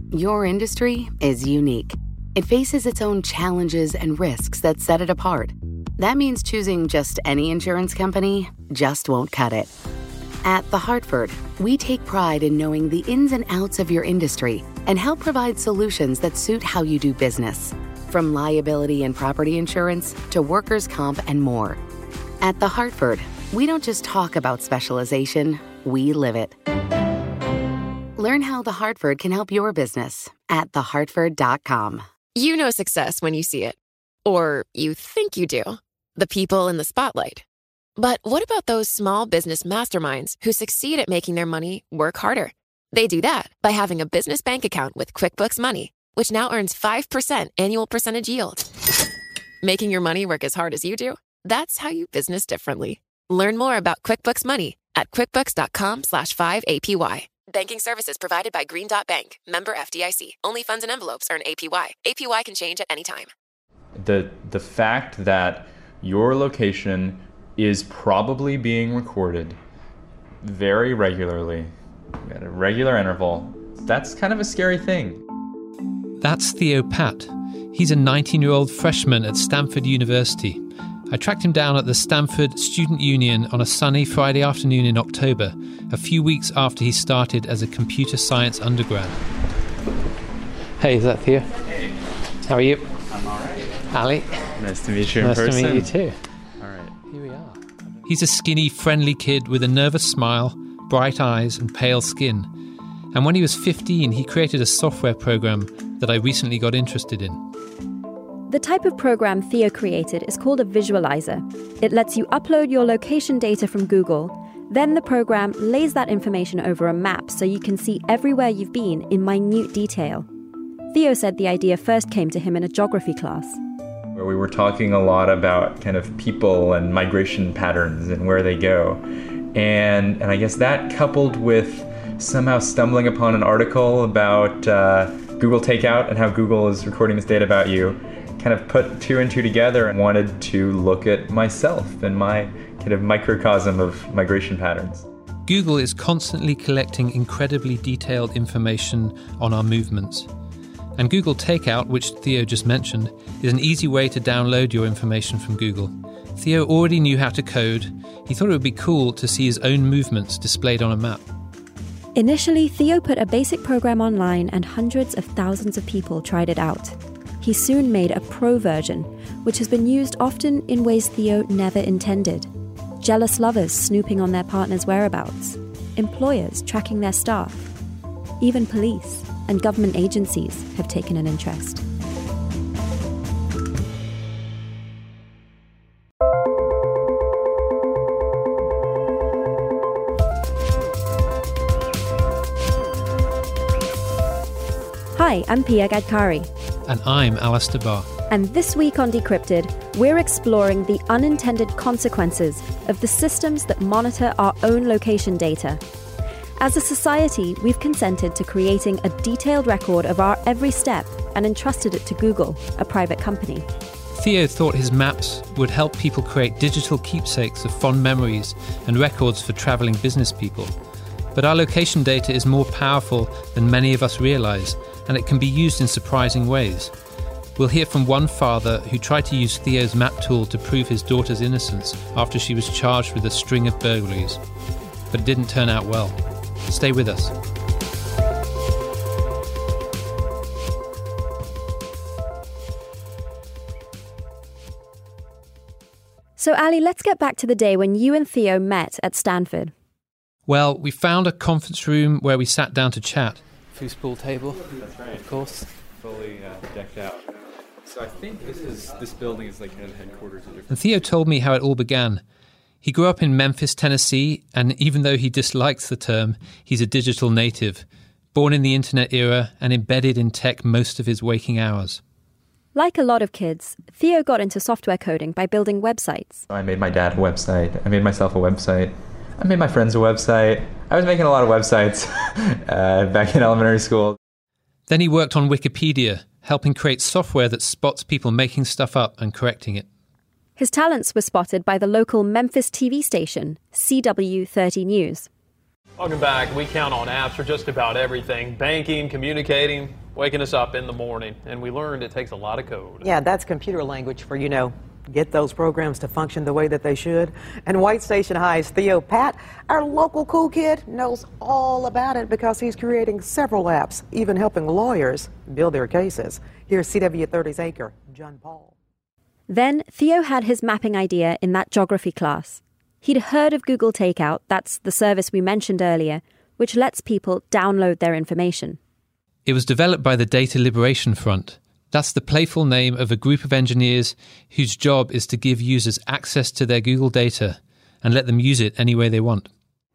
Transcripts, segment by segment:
Your industry is unique. It faces its own challenges and risks that set it apart. That means choosing just any insurance company just won't cut it. At The Hartford, we take pride in knowing the ins and outs of your industry and help provide solutions that suit how you do business. From liability and property insurance to workers' comp and more. At The Hartford, we don't just talk about specialization, we live it. Learn how The Hartford can help your business at thehartford.com. You know success when you see it. Or you think you do. The people in the spotlight. But what about those small business masterminds who succeed at making their money work harder? They do that by having a business bank account with QuickBooks Money, which now earns 5% annual percentage yield. Making your money work as hard as you do? That's how you business differently. Learn more about QuickBooks Money at quickbooks.com/5APY. Banking services provided by Green Dot Bank. Member FDIC. Only funds and envelopes earn APY. APY can change at any time. The fact that your location is probably being recorded very regularly at a regular interval, that's kind of a scary thing. That's Theo Patt. He's a 19-year-old freshman at Stanford University. I tracked him down at the Stanford Student Union on a sunny Friday afternoon in October, a few weeks after he started as a computer science undergrad. Hey, is that Theo? Hey. How are you? I'm all right. Ali? Nice to meet you in person. Nice to meet you too. All right. Here we are. He's a skinny, friendly kid with a nervous smile, bright eyes and pale skin. And when he was 15, he created a software program that I recently got interested in. The type of program Theo created is called a visualizer. It lets you upload your location data from Google. Then the program lays that information over a map so you can see everywhere you've been in minute detail. Theo said the idea first came to him in a geography class. Where we were talking a lot about kind of people and migration patterns and where they go. And I guess that coupled with somehow stumbling upon an article about Google Takeout and how Google is recording this data about you, kind of put two and two together and wanted to look at myself and my kind of microcosm of migration patterns. Google is constantly collecting incredibly detailed information on our movements. And Google Takeout, which Theo just mentioned, is an easy way to download your information from Google. Theo already knew how to code. He thought it would be cool to see his own movements displayed on a map. Initially, Theo put a basic program online and hundreds of thousands of people tried it out. He soon made a pro version, which has been used often in ways Theo never intended. Jealous lovers snooping on their partner's whereabouts, employers tracking their staff. Even police and government agencies have taken an interest. Hi, I'm Pia Gadkari. And I'm Alistair Barr. And this week on Decrypted, we're exploring the unintended consequences of the systems that monitor our own location data. As a society, we've consented to creating a detailed record of our every step and entrusted it to Google, a private company. Theo thought his maps would help people create digital keepsakes of fond memories and records for travelling business people. But our location data is more powerful than many of us realise, and it can be used in surprising ways. We'll hear from one father who tried to use Theo's map tool to prove his daughter's innocence after she was charged with a string of burglaries. But it didn't turn out well. Stay with us. So Ali, let's get back to the day when you and Theo met at Stanford. Well, we found a conference room where we sat down to chat. Foosball table, That's right. of course. Fully decked out. So I think this building is like kind of the headquarters of And Theo told me how it all began. He grew up in Memphis, Tennessee, and even though he dislikes the term, he's a digital native, born in the internet era and embedded in tech most of his waking hours. Like a lot of kids, Theo got into software coding by building websites. I made my dad a website. I made myself a website. I made my friends a website. I was making a lot of websites back in elementary school. Then he worked on Wikipedia, helping create software that spots people making stuff up and correcting it. His talents were spotted by the local Memphis TV station, CW30 News. Welcome back. We count on apps for just about everything. Banking, communicating, waking us up in the morning. And we learned it takes a lot of code. Yeah, that's computer language for, get those programs to function the way that they should. And White Station High's Theo Pat, our local cool kid, knows all about it because he's creating several apps, even helping lawyers build their cases. Here's CW30's anchor, John Paul. Then Theo had his mapping idea in that geography class. He'd heard of Google Takeout, that's the service we mentioned earlier, which lets people download their information. It was developed by the Data Liberation Front. That's the playful name of a group of engineers whose job is to give users access to their Google data and let them use it any way they want.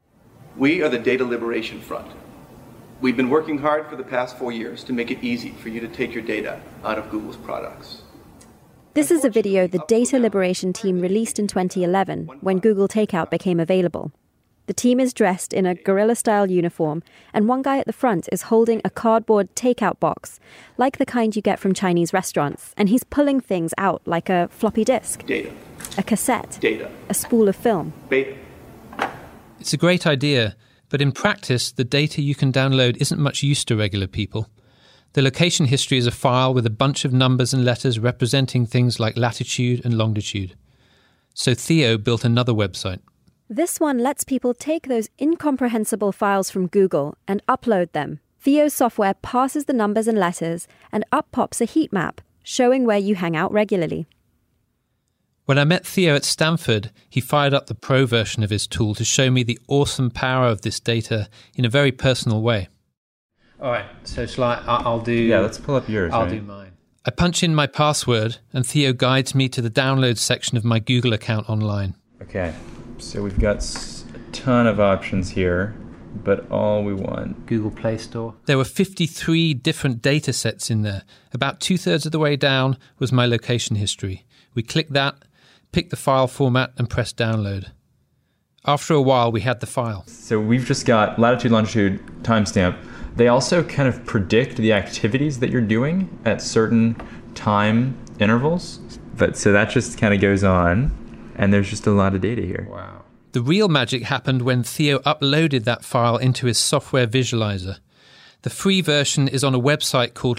We are the Data Liberation Front. We've been working hard for the past 4 years to make it easy for you to take your data out of Google's products. This is a video the Data Liberation team released in 2011 when Google Takeout became available. The team is dressed in a guerrilla-style uniform, and one guy at the front is holding a cardboard takeout box, like the kind you get from Chinese restaurants, and he's pulling things out like a floppy disk, data, a cassette, data, a spool of film. Beta. It's a great idea, but in practice, the data you can download isn't much use to regular people. The location history is a file with a bunch of numbers and letters representing things like latitude and longitude. So Theo built another website. This one lets people take those incomprehensible files from Google and upload them. Theo's software parses the numbers and letters, and up pops a heat map showing where you hang out regularly. When I met Theo at Stanford, he fired up the pro version of his tool to show me the awesome power of this data in a very personal way. All right, so I'll do... Yeah, let's pull up yours. I'll do mine. I punch in my password, and Theo guides me to the download section of my Google account online. Okay, so we've got a ton of options here, but all we want... Google Play Store. There were 53 different data sets in there. About 2/3 of the way down was my location history. We clicked that, picked the file format, and pressed download. After a while, we had the file. So we've just got latitude, longitude, timestamp. They also kind of predict the activities that you're doing at certain time intervals. But so that just kind of goes on, and there's just a lot of data here. Wow. The real magic happened when Theo uploaded that file into his software visualizer. The free version is on a website called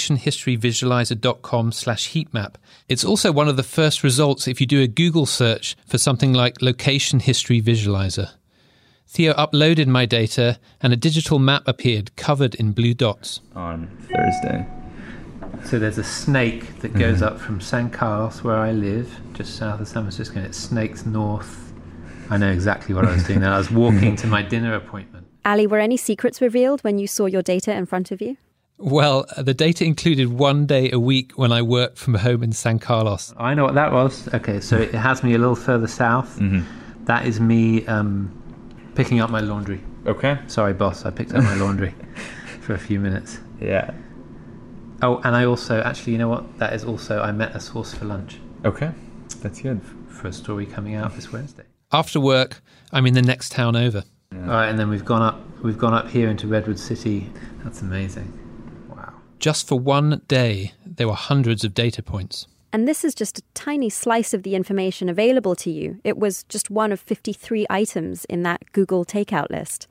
locationhistoryvisualizer.com/heatmap. It's also one of the first results if you do a Google search for something like Location History Visualizer. Theo uploaded my data, and a digital map appeared covered in blue dots. On Thursday. So there's a snake that goes up from San Carlos, where I live, just south of San Francisco, and it snakes north. I know exactly what I was doing now. I was walking to my dinner appointment. Ali, were any secrets revealed when you saw your data in front of you? Well, the data included 1 day a week when I worked from home in San Carlos. I know what that was. Okay, so it has me a little further south. That is me... picking up my laundry. Okay. Sorry, boss, I picked up my laundry for a few minutes. Yeah. Oh, and I also, actually, you know what? That is also, I met a source for lunch. Okay, that's good. For a story coming out this Wednesday. After work, I'm in the next town over. Yeah. All right, and then we've gone up here into Redwood City. That's amazing. Wow. Just for 1 day, there were hundreds of data points. And this is just a tiny slice of the information available to you. It was just one of 53 items in that Google Takeout list.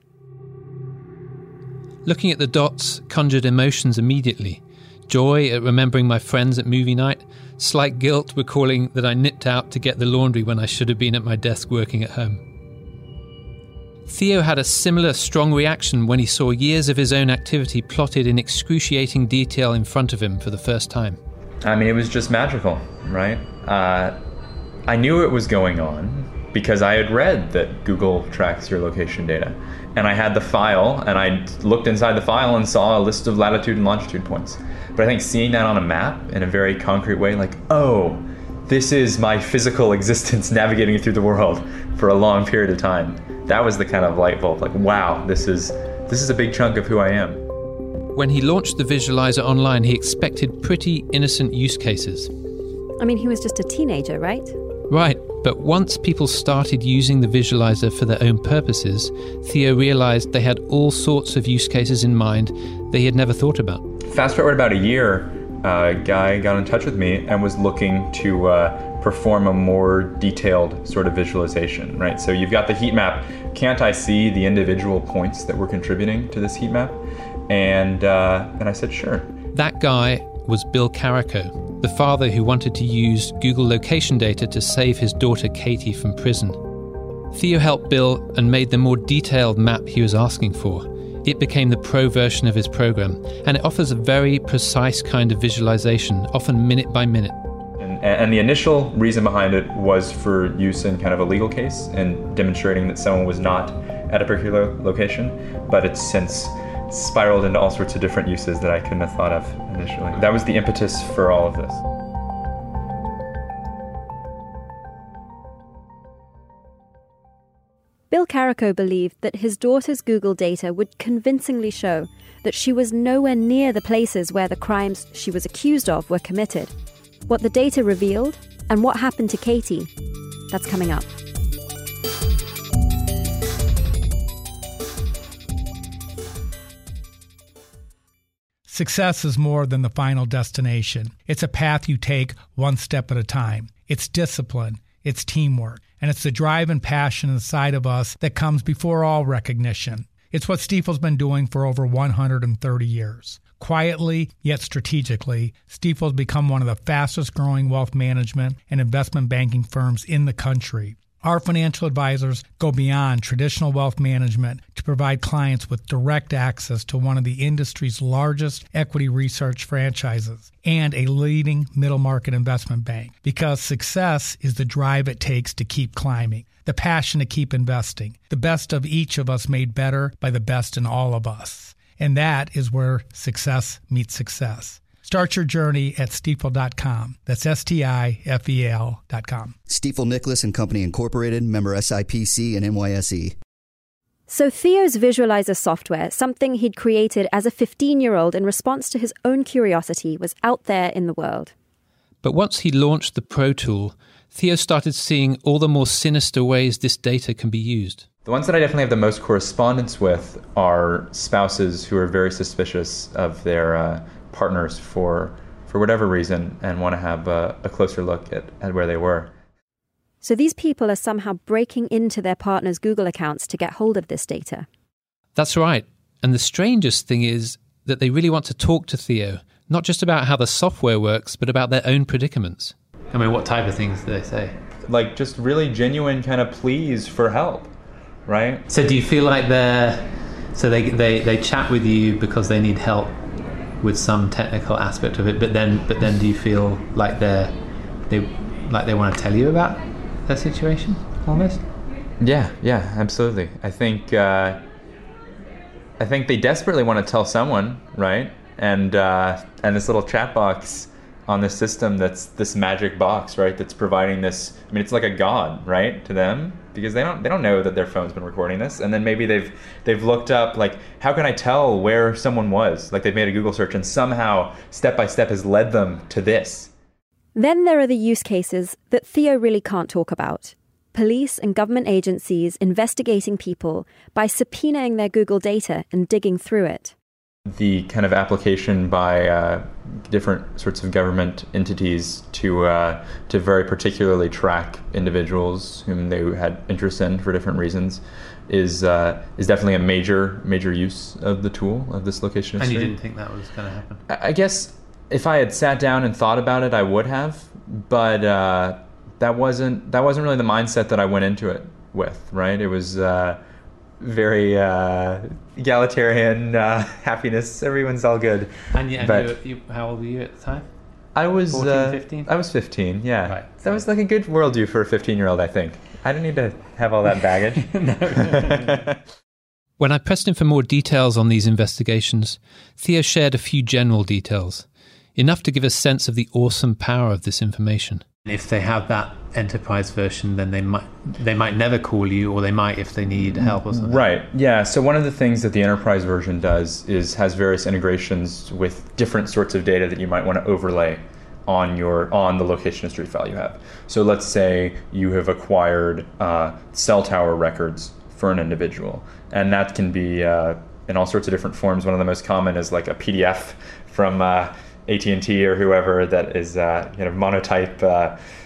Looking at the dots conjured emotions immediately. Joy at remembering my friends at movie night. Slight guilt recalling that I nipped out to get the laundry when I should have been at my desk working at home. Theo had a similar strong reaction when he saw years of his own activity plotted in excruciating detail in front of him for the first time. I mean, it was just magical, right? I knew it was going on because I had read that Google tracks your location data. And I had the file, and I looked inside the file and saw a list of latitude and longitude points. But I think seeing that on a map in a very concrete way, like, oh, this is my physical existence navigating through the world for a long period of time. That was the kind of light bulb, like, wow, this is a big chunk of who I am. When he launched the visualizer online, he expected pretty innocent use cases. I mean, he was just a teenager, right? Right, but once people started using the visualizer for their own purposes, Theo realized they had all sorts of use cases in mind that he had never thought about. Fast forward about a year, a guy got in touch with me and was looking to perform a more detailed sort of visualization, right? So you've got the heat map. Can't I see the individual points that were contributing to this heat map? And I said, sure. That guy was Bill Carrico, the father who wanted to use Google location data to save his daughter Katie from prison. Theo helped Bill and made the more detailed map he was asking for. It became the pro version of his program, and it offers a very precise kind of visualization, often minute by minute. And the initial reason behind it was for use in kind of a legal case and demonstrating that someone was not at a particular location, but it's since spiraled into all sorts of different uses that I couldn't have thought of initially. That was the impetus for all of this. Bill Carrico believed that his daughter's Google data would convincingly show that she was nowhere near the places where the crimes she was accused of were committed. What the data revealed and what happened to Katie, that's coming up. Success is more than the final destination. It's a path you take one step at a time. It's discipline, it's teamwork, and it's the drive and passion inside of us that comes before all recognition. It's what Stifel's been doing for over 130 years. Quietly, yet strategically, Stifel's become one of the fastest growing wealth management and investment banking firms in the country. Our financial advisors go beyond traditional wealth management to provide clients with direct access to one of the industry's largest equity research franchises and a leading middle market investment bank, because success is the drive it takes to keep climbing, the passion to keep investing, the best of each of us made better by the best in all of us. And that is where success meets success. Start your journey at Stifel.com. That's STIFEL.com. Stifel Nicholas and Company Incorporated, member SIPC and NYSE. So Theo's visualizer software, something he'd created as a 15-year-old in response to his own curiosity, was out there in the world. But once he launched the Pro Tool, Theo started seeing all the more sinister ways this data can be used. The ones that I definitely have the most correspondence with are spouses who are very suspicious of their partners for whatever reason and want to have a closer look at where they were. So these people are somehow breaking into their partner's Google accounts to get hold of this data. That's right. And the strangest thing is that they really want to talk to Theo, not just about how the software works, but about their own predicaments. I mean, what type of things do they say? Like just really genuine kind of pleas for help, right? So do you feel like they chat with you because they need help with some technical aspect of it, but then do you feel like they want to tell you about their situation almost? Yeah, absolutely. I think they desperately want to tell someone, right? And this little chat box on this system, that's this magic box, right? That's providing this. I mean, it's like a god, right, to them, because they don't know that their phone's been recording this, and then maybe they've looked up, like, how can I tell where someone was? Like, they've made a Google search, and somehow step by step has led them to this. Then there are the use cases that Theo really can't talk about. Police and government agencies investigating people by subpoenaing their Google data and digging through it. The kind of application by different sorts of government entities to very particularly track individuals whom they had interest in for different reasons is definitely a major use of the tool, of this location history. And you didn't think that was going to happen? I guess if I had sat down and thought about it, I would have, but that wasn't really the mindset that I went into it with, right? It was very egalitarian happiness. Everyone's all good. And you, how old were you at the time? I was 14, 15? I was 15. Yeah, right. That was like a good worldview for a 15-year-old. I think I didn't need to have all that baggage. No. When I pressed him for more details on these investigations, Theo shared a few general details, enough to give a sense of the awesome power of this information. If they have that enterprise version, then they might never call you, or they might if they need help or something. Right. Yeah. So one of the things that the enterprise version does is has various integrations with different sorts of data that you might want to overlay on the location history file you have. So let's say you have acquired cell tower records for an individual, and that can be in all sorts of different forms. One of the most common is like a PDF from AT&T or whoever that is kind of monotype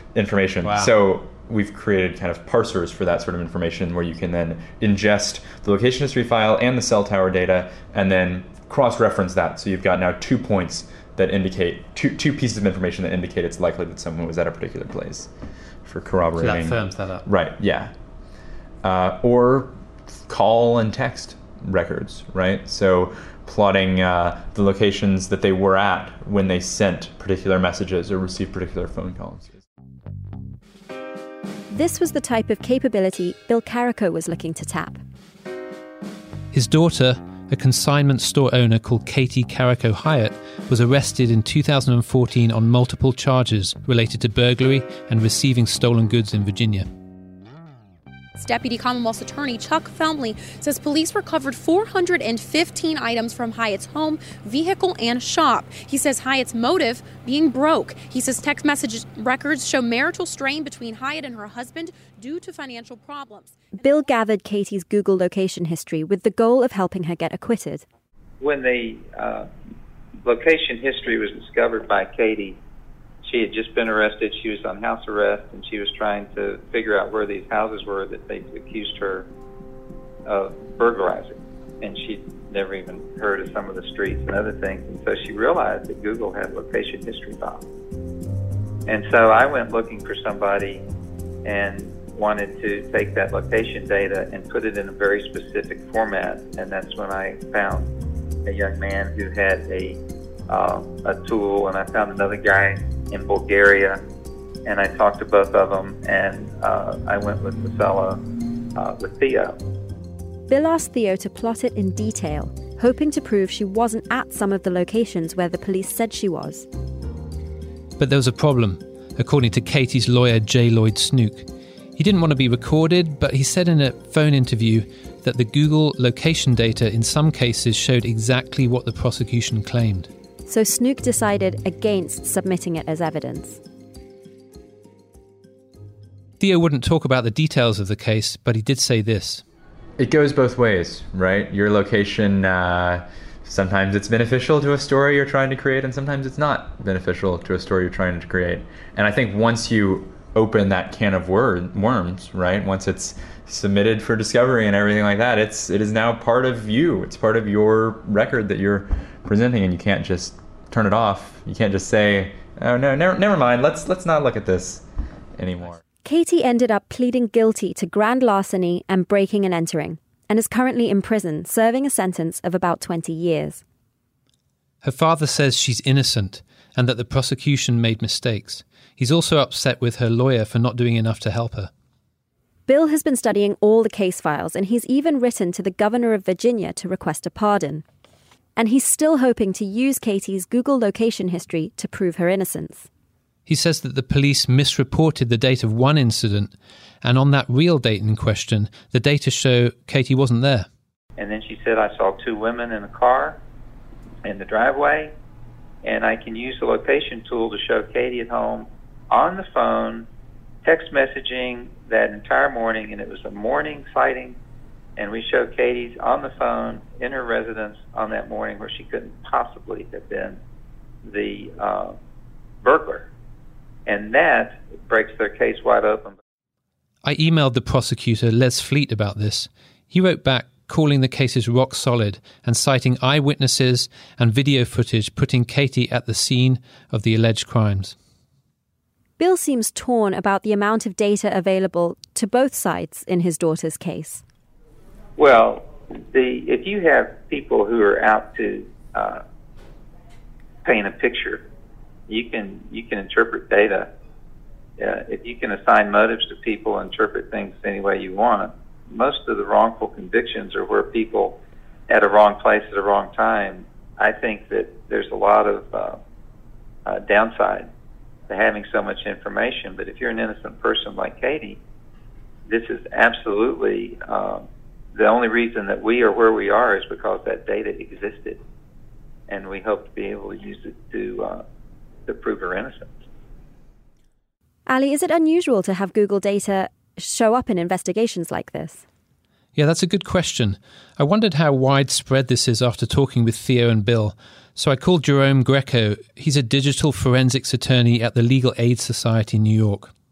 information. Wow. So we've created kind of parsers for that sort of information where you can then ingest the location history file and the cell tower data and then cross-reference that. So you've got now 2 points that indicate, two pieces of information that indicate it's likely that someone was at a particular place for corroborating. So that firms that up. Right, yeah. Or call and text records, right? So plotting the locations that they were at when they sent particular messages or received particular phone calls. This was the type of capability Bill Carrico was looking to tap. His daughter, a consignment store owner called Katie Carrico Hyatt, was arrested in 2014 on multiple charges related to burglary and receiving stolen goods in Virginia. Deputy Commonwealth's Attorney Chuck Felmley says police recovered 415 items from Hyatt's home, vehicle, and shop. He says Hyatt's motive being broke. He says text message records show marital strain between Hyatt and her husband due to financial problems. Bill gathered Katie's Google location history with the goal of helping her get acquitted. When the location history was discovered by Katie, she had just been arrested. She was on house arrest, and she was trying to figure out where these houses were that they accused her of burglarizing. And she'd never even heard of some of the streets and other things. And so she realized that Google had location history files. And so I went looking for somebody and wanted to take that location data and put it in a very specific format. And that's when I found a young man who had a tool, and I found another guy in Bulgaria, and I talked to both of them, and I went with the fellow, with Theo. Bill asked Theo to plot it in detail, hoping to prove she wasn't at some of the locations where the police said she was. But there was a problem, according to Katie's lawyer, J. Lloyd Snook. He didn't want to be recorded, but he said in a phone interview that the Google location data in some cases showed exactly what the prosecution claimed. So Snook decided against submitting it as evidence. Theo wouldn't talk about the details of the case, but he did say this. It goes both ways, right? Your location, sometimes it's beneficial to a story you're trying to create, and sometimes it's not beneficial to a story you're trying to create. And I think once you open that can of worms, right? Once it's submitted for discovery and everything like that, it is now part of you. It's part of your record that you're presenting, and you can't just turn it off. You can't just say, "Oh no, never mind. Let's not look at this anymore." Katie ended up pleading guilty to grand larceny and breaking and entering, and is currently in prison, serving a sentence of about 20 years. Her father says she's innocent and that the prosecution made mistakes. He's also upset with her lawyer for not doing enough to help her. Bill has been studying all the case files, and he's even written to the governor of Virginia to request a pardon. And he's still hoping to use Katie's Google location history to prove her innocence. He says that the police misreported the date of one incident, and on that real date in question, the data show Katie wasn't there. And then she said, I saw two women in a car in the driveway, and I can use the location tool to show Katie at home on the phone, text messaging that entire morning, and it was a morning sighting, and we showed Katie's on the phone in her residence on that morning where she couldn't possibly have been the burglar. And that breaks their case wide open. I emailed the prosecutor, Les Fleet, about this. He wrote back, calling the cases rock solid and citing eyewitnesses and video footage putting Katie at the scene of the alleged crimes. Bill seems torn about the amount of data available to both sides in his daughter's case. Well, if you have people who are out to paint a picture, you can interpret data. If you can assign motives to people and interpret things any way you want, most of the wrongful convictions are where people at a wrong place at a wrong time. I think that there's a lot of downside to having so much information, but if you're an innocent person like Katie, this is absolutely the only reason that we are where we are is because that data existed, and we hope to be able to use it to prove her innocence. Ali, is it unusual to have Google data show up in investigations like this? Yeah, that's a good question. I wondered how widespread this is after talking with Theo and Bill. So I called Jerome Greco. He's a digital forensics attorney at the Legal Aid Society in New York.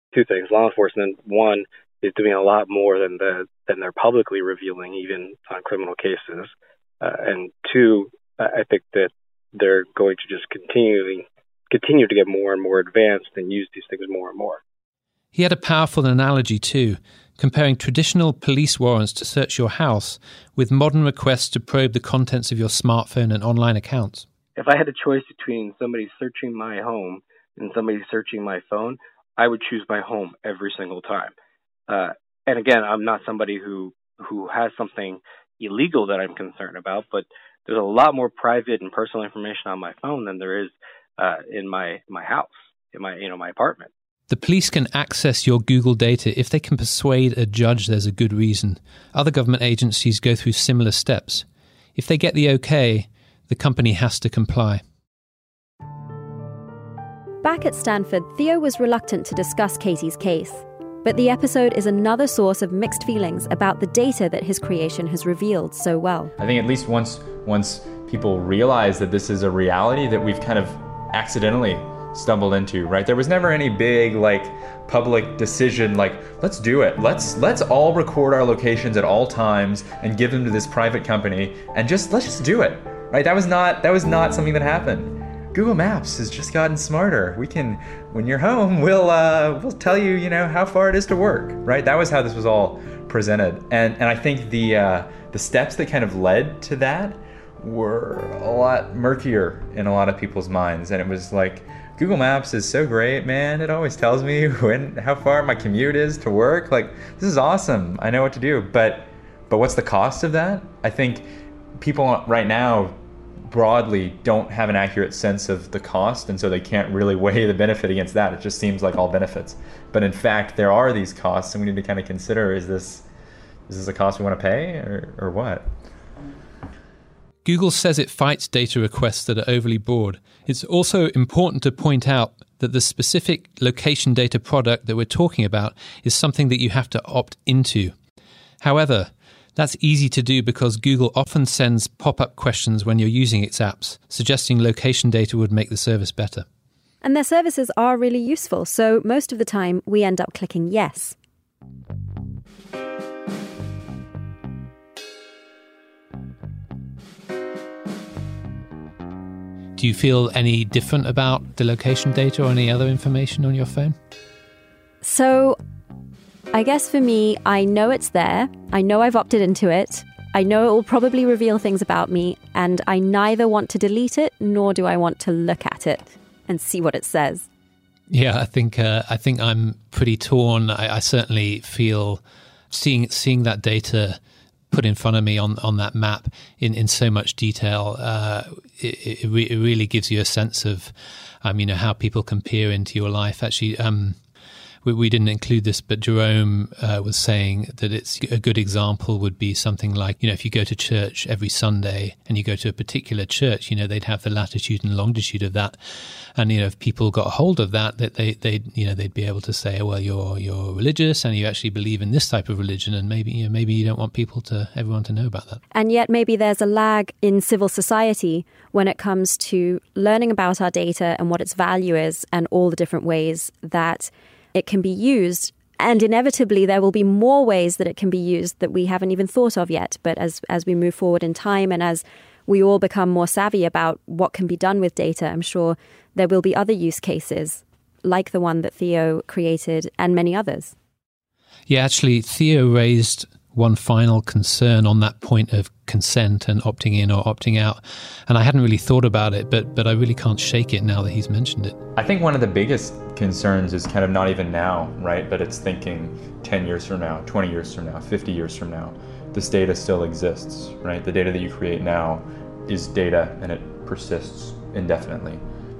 two things. Law enforcement, one, is doing a lot more than they're publicly revealing, even on criminal cases. And two, I think that they're going to just continue to get more and more advanced and use these things more and more. He had a powerful analogy too, comparing traditional police warrants to search your house with modern requests to probe the contents of your smartphone and online accounts. If I had a choice between somebody searching my home and somebody searching my phone, I would choose my home every single time. And again, I'm not somebody who has something illegal that I'm concerned about, but there's a lot more private and personal information on my phone than there is in my house, in my apartment. The police can access your Google data if they can persuade a judge there's a good reason. Other government agencies go through similar steps. If they get the okay, the company has to comply. Back at Stanford, Theo was reluctant to discuss Katie's case. But the episode is another source of mixed feelings about the data that his creation has revealed so well. I think at least once people realize that this is a reality that we've kind of accidentally stumbled into, right? There was never any big public decision let's do it. Let's all record our locations at all times and give them to this private company and let's just do it. Right? That was not something that happened. Google Maps has just gotten smarter. We can, when you're home, we'll tell you, how far it is to work, right? That was how this was all presented. And I think the steps that kind of led to that were a lot murkier in a lot of people's minds. And it was like, Google Maps is so great, man. It always tells me how far my commute is to work. This is awesome. I know what to do. But what's the cost of that? I think people right now broadly don't have an accurate sense of the cost, and so they can't really weigh the benefit against that. It just seems like all benefits. But in fact, there are these costs, and we need to kind of consider, is this a cost we want to pay or what? Google says it fights data requests that are overly broad. It's also important to point out that the specific location data product that we're talking about is something that you have to opt into. However, that's easy to do because Google often sends pop-up questions when you're using its apps, suggesting location data would make the service better. And their services are really useful, so most of the time we end up clicking yes. Do you feel any different about the location data or any other information on your phone? So I guess for me, I know it's there. I know I've opted into it. I know it will probably reveal things about me, and I neither want to delete it nor do I want to look at it and see what it says. Yeah, I think I'm pretty torn. I certainly feel seeing that data put in front of me on that map in so much detail. It really gives you a sense of how people can peer into your life. Actually, we didn't include this, but Jerome was saying that it's a good example would be something like, if you go to church every Sunday and you go to a particular church, they'd have the latitude and longitude of that. And, if people got a hold of that they'd be able to say, well, you're religious and you actually believe in this type of religion. And maybe you don't want everyone to know about that. And yet maybe there's a lag in civil society when it comes to learning about our data and what its value is and all the different ways that it can be used, and inevitably there will be more ways that it can be used that we haven't even thought of yet. But as we move forward in time and as we all become more savvy about what can be done with data, I'm sure there will be other use cases like the one that Theo created and many others. Yeah, actually, Theo raised one final concern on that point of consent and opting in or opting out. And I hadn't really thought about it, but I really can't shake it now that he's mentioned it. I think one of the biggest concerns is kind of not even now, right? But it's thinking 10 years from now, 20 years from now, 50 years from now. This data still exists, right? The data that you create now is data and it persists indefinitely.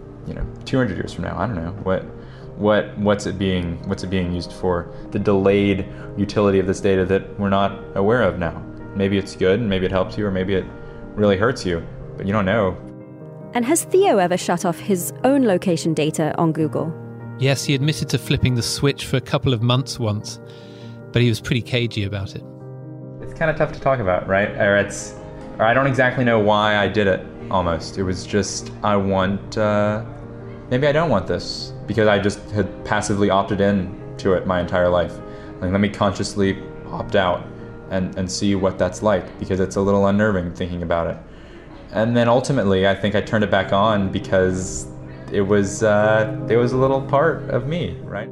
200 years from now, I don't know. What's it being used for? The delayed utility of this data that we're not aware of now. Maybe it's good, and maybe it helps you, or maybe it really hurts you, but you don't know. And has Theo ever shut off his own location data on Google? Yes, he admitted to flipping the switch for a couple of months once, but he was pretty cagey about it. It's kind of tough to talk about, right? Or I don't exactly know why I did it, almost. It was just, maybe I don't want this, because I just had passively opted in to it my entire life. Like, let me consciously opt out and see what that's like, because it's a little unnerving thinking about it. And then ultimately, I think I turned it back on because it was a little part of me, right?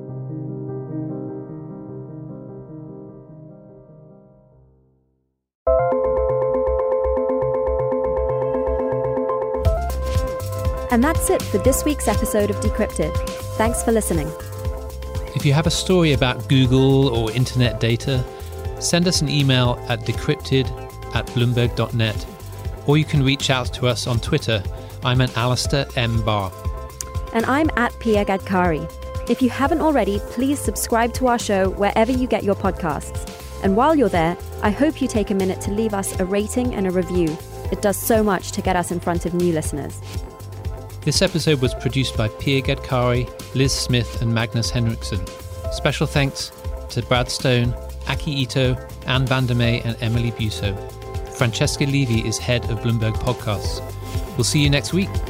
And that's it for this week's episode of Decrypted. Thanks for listening. If you have a story about Google or internet data, send us an email at decrypted@bloomberg.net, or you can reach out to us on Twitter. I'm at Alistair M. Barr. And I'm at Pia Gadkari. If you haven't already, please subscribe to our show wherever you get your podcasts. And while you're there, I hope you take a minute to leave us a rating and a review. It does so much to get us in front of new listeners. This episode was produced by Pia Gadkari, Liz Smith, and Magnus Henriksson. Special thanks to Brad Stone, Aki Ito, Anne van der May, and Emily Busso. Francesca Levy is head of Bloomberg Podcasts. We'll see you next week.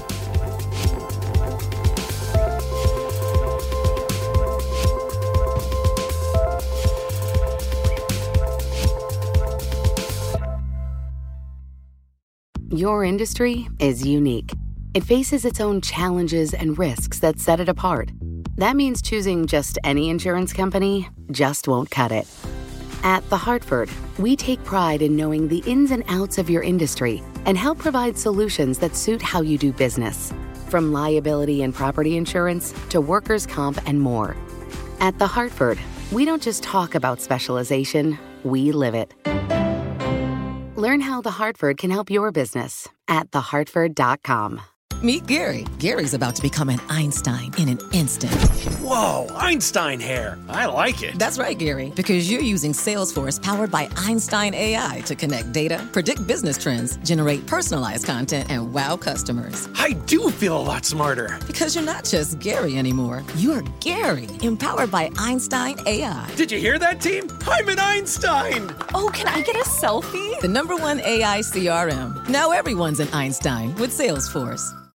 Your industry is unique. It faces its own challenges and risks that set it apart. That means choosing just any insurance company just won't cut it. At The Hartford, we take pride in knowing the ins and outs of your industry and help provide solutions that suit how you do business. From liability and property insurance to workers' comp and more. At The Hartford, we don't just talk about specialization, we live it. Learn how The Hartford can help your business at thehartford.com. Meet Gary. Gary's about to become an Einstein in an instant. Whoa, Einstein hair. I like it. That's right, Gary, because you're using Salesforce powered by Einstein AI to connect data, predict business trends, generate personalized content, and wow customers. I do feel a lot smarter. Because you're not just Gary anymore. You're Gary, empowered by Einstein AI. Did you hear that, team? I'm an Einstein. Oh, can I get a selfie? The #1 AI CRM. Now everyone's an Einstein with Salesforce.